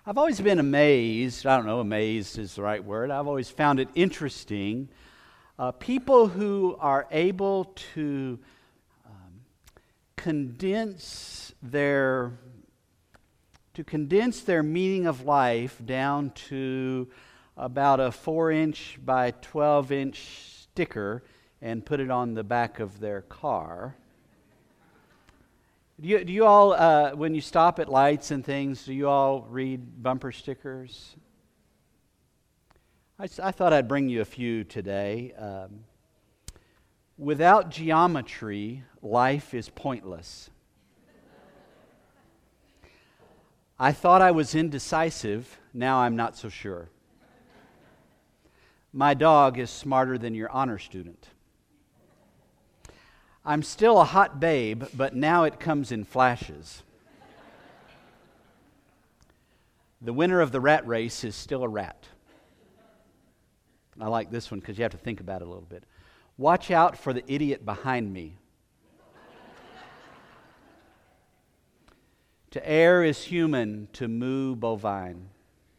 I've always been amazed. I don't know, amazed is the right word. I've always found it interesting. People who are able to condense their meaning of life down to about a 4-inch by 12-inch sticker and put it on the back of their car. Do you all, when you stop at lights and things, do you all read bumper stickers? I thought I'd bring you a few today. Without geometry, life is pointless. I thought I was indecisive. Now I'm not so sure. My dog is smarter than your honor student. I'm still a hot babe, but now it comes in flashes. The winner of the rat race is still a rat. I like this one because you have to think about it a little bit. Watch out for the idiot behind me. To err is human, to moo bovine.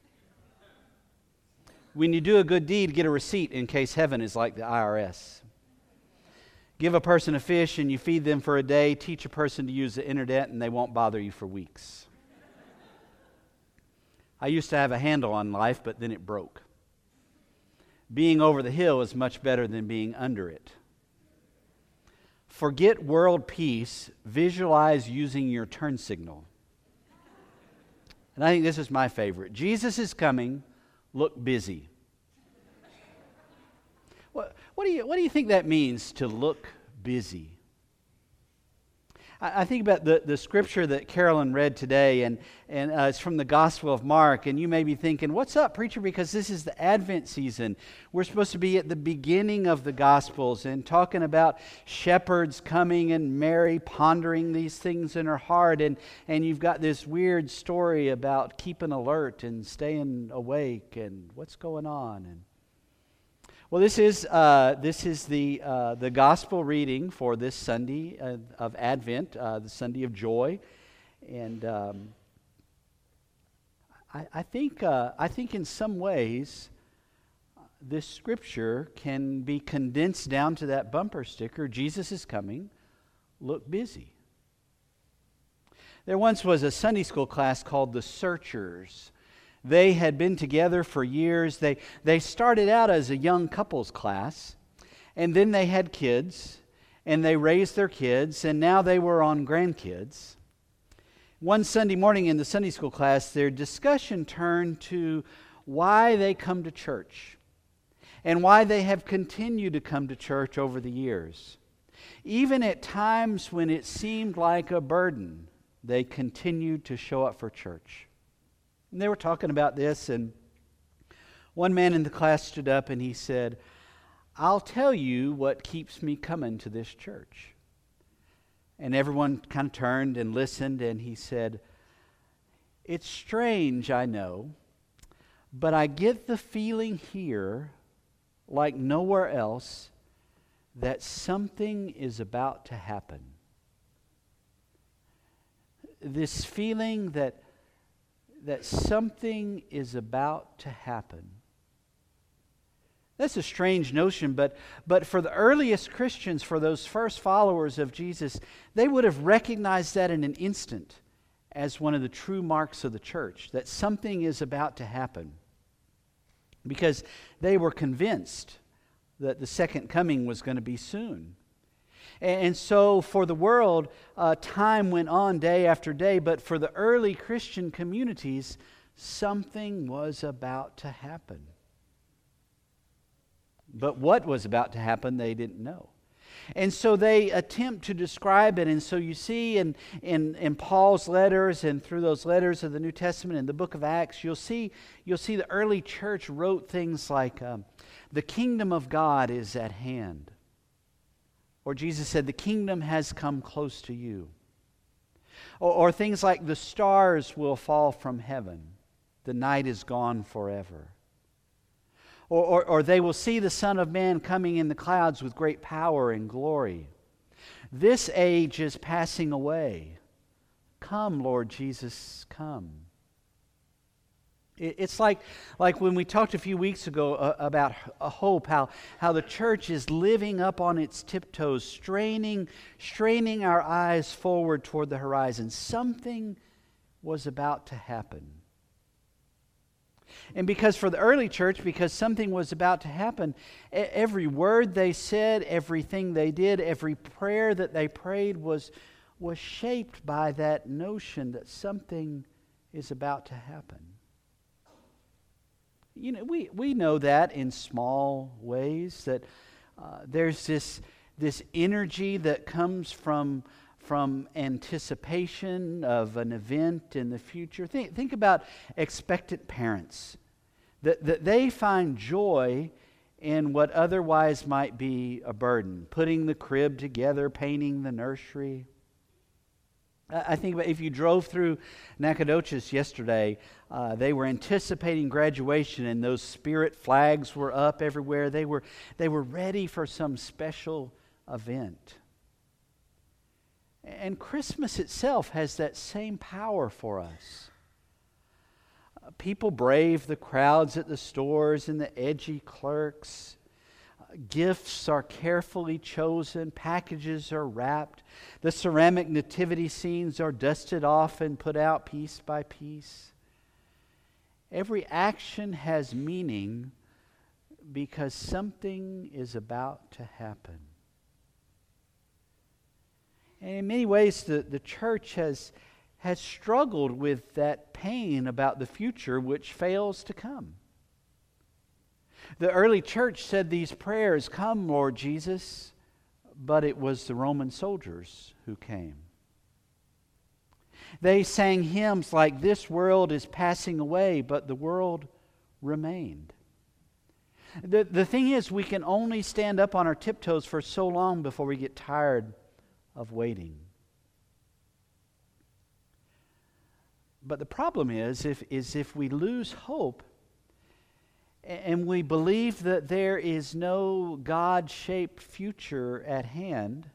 When you do a good deed, get a receipt in case heaven is like the IRS. Give a person a fish and you feed them for a day. Teach a person to use the internet and they won't bother you for weeks. I used to have a handle on life, but then it broke. Being over the hill is much better than being under it. Forget world peace. Visualize using your turn signal. And I think this is my favorite. Jesus is coming. Look busy. What do you think that means, to look busy? I think about the scripture that Carolyn read today, and it's from the Gospel of Mark, and you may be thinking, what's up, preacher? Because this is the Advent season. We're supposed to be at the beginning of the Gospels and talking about shepherds coming and Mary pondering these things in her heart, and you've got this weird story about keeping alert and staying awake and what's going on. And well, this is the gospel reading for this Sunday of Advent, the Sunday of Joy, and I think in some ways this scripture can be condensed down to that bumper sticker: Jesus is coming. Look busy. There once was a Sunday school class called the Searchers. They had been together for years. They started out as a young couples class, and then they had kids, and they raised their kids, and now they were on grandkids. One Sunday morning in the Sunday school class, their discussion turned to why they come to church and why they have continued to come to church over the years. Even at times when it seemed like a burden, they continued to show up for church. And they were talking about this, and one man in the class stood up and he said, "I'll tell you what keeps me coming to this church." And everyone kind of turned and listened, and he said, "It's strange, I know, but I get the feeling here, like nowhere else, that something is about to happen." This feeling that something is about to happen. That's a strange notion, but for the earliest Christians, for those first followers of Jesus, they would have recognized that in an instant as one of the true marks of the church, that something is about to happen. Because they were convinced that the second coming was going to be soon. And so for the world, time went on day after day, but for the early Christian communities, something was about to happen. But what was about to happen, they didn't know. And so they attempt to describe it. And so you see in Paul's letters and through those letters of the New Testament, in the book of Acts, you'll see the early church wrote things like, the kingdom of God is at hand. Or Jesus said, the kingdom has come close to you. Or things like, the stars will fall from heaven. The night is gone forever. Or they will see the Son of Man coming in the clouds with great power and glory. This age is passing away. Come, Lord Jesus, come. It's like when we talked a few weeks ago about hope, how the church is living up on its tiptoes, straining our eyes forward toward the horizon. Something was about to happen. And because for the early church, because something was about to happen, every word they said, everything they did, every prayer that they prayed was shaped by that notion that something is about to happen. You know, we know that in small ways, that there's this energy that comes from anticipation of an event in the future. Think about expectant parents, that they find joy in what otherwise might be a burden, putting the crib together, painting the nursery. I think if you drove through Nacogdoches yesterday, they were anticipating graduation, and those spirit flags were up everywhere. They were ready for some special event. And Christmas itself has that same power for us. People brave the crowds at the stores and the edgy clerks. Gifts are carefully chosen. Packages are wrapped. The ceramic nativity scenes are dusted off and put out piece by piece. Every action has meaning because something is about to happen. And in many ways, the church has struggled with that pain about the future which fails to come. The early church said these prayers, "Come, Lord Jesus," but it was the Roman soldiers who came. They sang hymns like, "This world is passing away," but the world remained. The thing is, we can only stand up on our tiptoes for so long before we get tired of waiting. But the problem is if we lose hope, and we believe that there is no God-shaped future at hand,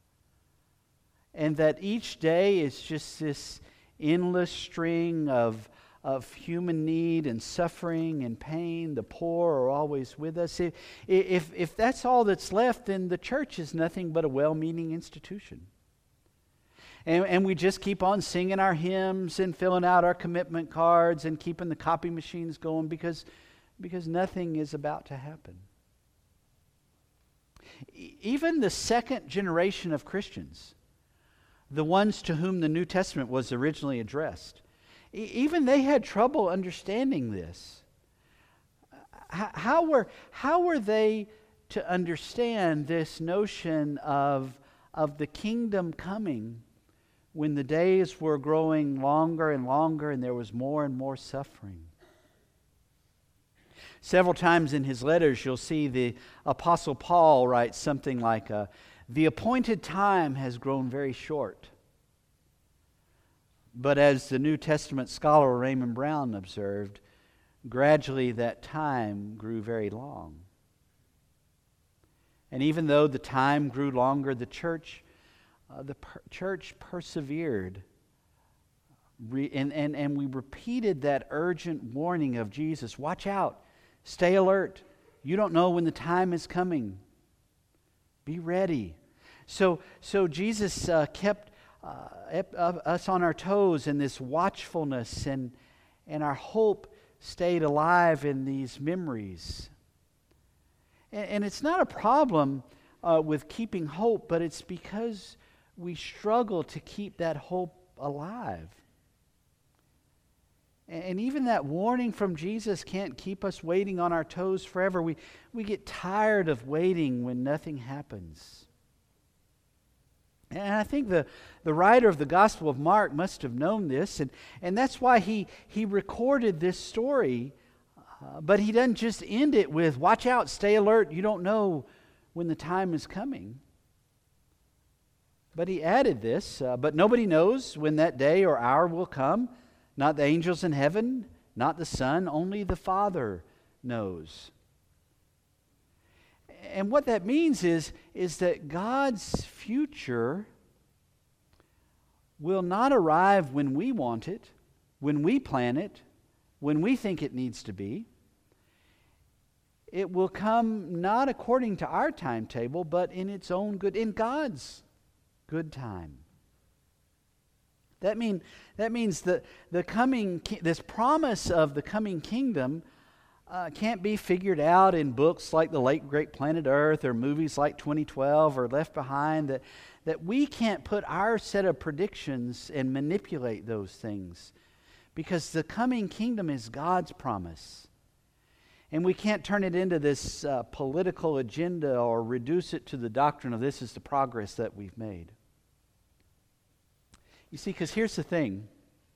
and that each day is just this endless string of human need and suffering and pain, the poor are always with us. If that's all that's left, then the church is nothing but a well-meaning institution. And we just keep on singing our hymns and filling out our commitment cards and keeping the copy machines going because nothing is about to happen. Even the second generation of Christians, the ones to whom the New Testament was originally addressed, even they had trouble understanding this. How were they to understand this notion of the kingdom coming when the days were growing longer and longer and there was more and more suffering? Several times in his letters, you'll see the Apostle Paul write something like, "The appointed time has grown very short." But as the New Testament scholar Raymond Brown observed, gradually that time grew very long. And even though the time grew longer, the church persevered. And we repeated that urgent warning of Jesus, "Watch out. Stay alert. You don't know when the time is coming. Be ready." So Jesus kept us on our toes in this watchfulness, and our hope stayed alive in these memories. And it's not a problem with keeping hope, but it's because we struggle to keep that hope alive. And even that warning from Jesus can't keep us waiting on our toes forever. We get tired of waiting when nothing happens. And I think the writer of the Gospel of Mark must have known this, and that's why he recorded this story. But he doesn't just end it with, "Watch out, stay alert, you don't know when the time is coming." But he added this, "But nobody knows when that day or hour will come. Not the angels in heaven, not the Son, only the Father knows." And what that means is that God's future will not arrive when we want it, when we plan it, when we think it needs to be. It will come not according to our timetable, but in its own good, in God's good time. That means that this promise of the coming kingdom can't be figured out in books like The Late Great Planet Earth or movies like 2012 or Left Behind, that we can't put our set of predictions and manipulate those things, because the coming kingdom is God's promise. And we can't turn it into this political agenda or reduce it to the doctrine of this is the progress that we've made. You see, because here's the thing.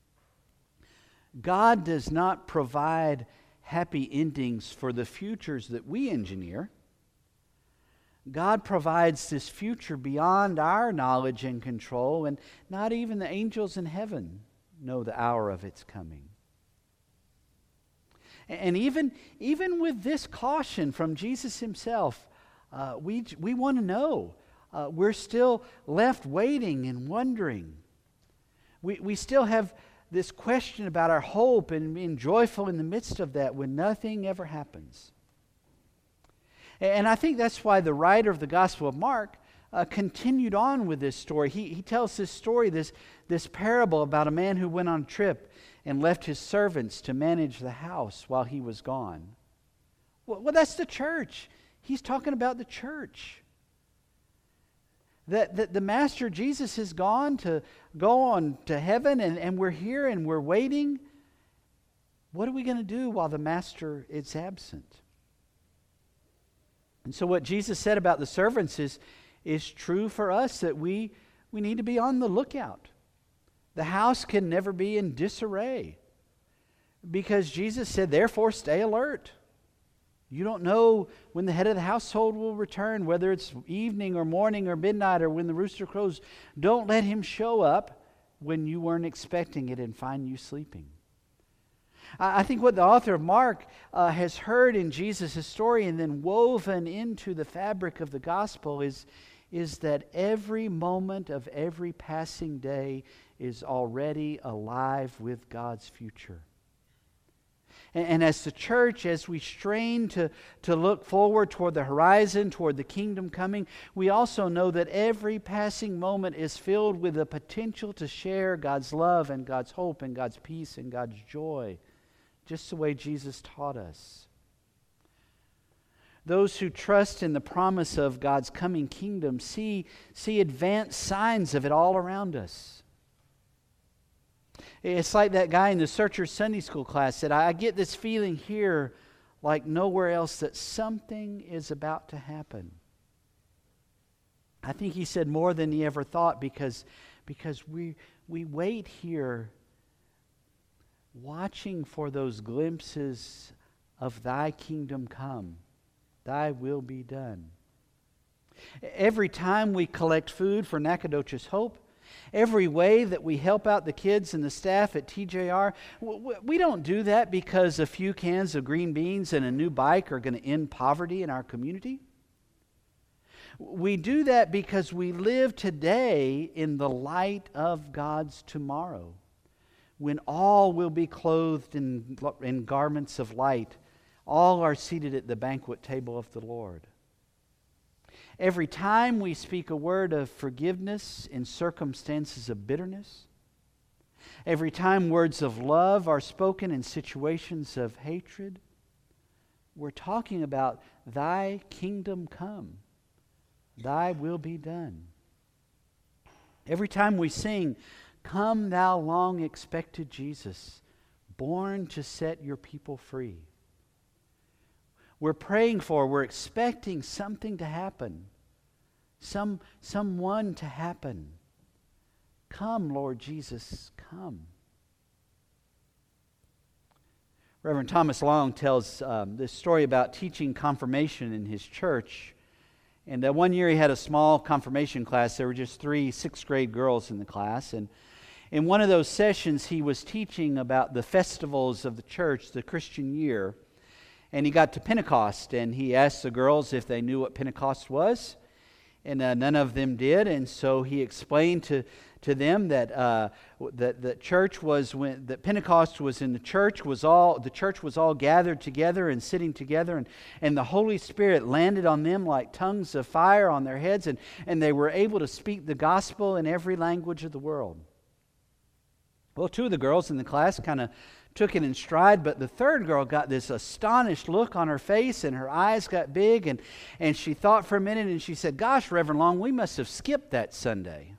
God does not provide happy endings for the futures that we engineer. God provides this future beyond our knowledge and control, and not even the angels in heaven know the hour of its coming. And even with this caution from Jesus himself, we want to know. We're still left waiting and wondering. We still have this question about our hope and being joyful in the midst of that when nothing ever happens. And I think that's why the writer of the Gospel of Mark continued on with this story. He tells this story, this parable about a man who went on a trip and left his servants to manage the house while he was gone. Well, that's the church. He's talking about the church. That the Master Jesus has gone to go on to heaven, and we're here and we're waiting. What are we going to do while the Master is absent? And so what Jesus said about the servants is true for us, that we need to be on the lookout. The house can never be in disarray, because Jesus said, therefore stay alert. You don't know when the head of the household will return, whether it's evening or morning or midnight or when the rooster crows. Don't let him show up when you weren't expecting it and find you sleeping. I think what the author of Mark has heard in Jesus' story and then woven into the fabric of the gospel is that every moment of every passing day is already alive with God's future. And as the church, as we strain to look forward toward the horizon, toward the kingdom coming, we also know that every passing moment is filled with the potential to share God's love and God's hope and God's peace and God's joy, just the way Jesus taught us. Those who trust in the promise of God's coming kingdom see advanced signs of it all around us. It's like that guy in the Searchers Sunday School class said, I get this feeling here like nowhere else that something is about to happen. I think he said more than he ever thought, because we wait here watching for those glimpses of thy kingdom come, thy will be done. Every time we collect food for Nacogdoches Hope, every way that we help out the kids and the staff at TJR, we don't do that because a few cans of green beans and a new bike are going to end poverty in our community. We do that because we live today in the light of God's tomorrow, when all will be clothed in garments of light. All are seated at the banquet table of the Lord. Every time we speak a word of forgiveness in circumstances of bitterness, every time words of love are spoken in situations of hatred, we're talking about thy kingdom come, thy will be done. Every time we sing, come thou long expected Jesus, born to set your people free, we're praying for, we're expecting something to happen. Someone to happen. Come, Lord Jesus, come. Reverend Thomas Long tells this story about teaching confirmation in his church. And one year he had a small confirmation class. There were just 3 sixth grade girls in the class. And in one of those sessions, he was teaching about the festivals of the church, the Christian year. And he got to Pentecost, and he asked the girls if they knew what Pentecost was. And none of them did, and so he explained to them that that church was that Pentecost was in the church was all gathered together and sitting together, and the Holy Spirit landed on them like tongues of fire on their heads, and they were able to speak the gospel in every language of the world. Well, two of the girls in the class kind of took it in stride, but the third girl got this astonished look on her face, and her eyes got big, and she thought for a minute, and she said, "Gosh, Reverend Long, we must have skipped that Sunday."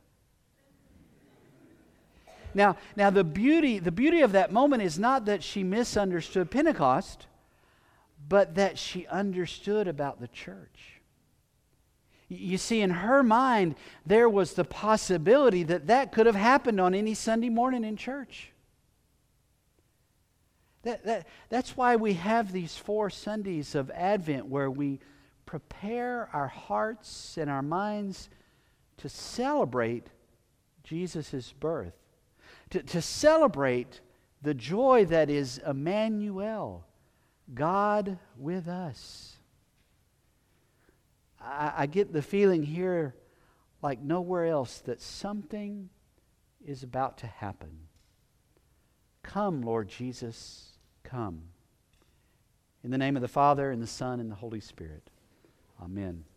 Now the beauty of that moment is not that she misunderstood Pentecost, but that she understood about the church. You see, in her mind, there was the possibility that could have happened on any Sunday morning in church. That's why we have these 4 Sundays of Advent where we prepare our hearts and our minds to celebrate Jesus' birth, to celebrate the joy that is Emmanuel, God with us. I get the feeling here, like nowhere else, that something is about to happen. Come, Lord Jesus, come. In the name of the Father, and the Son, and the Holy Spirit. Amen.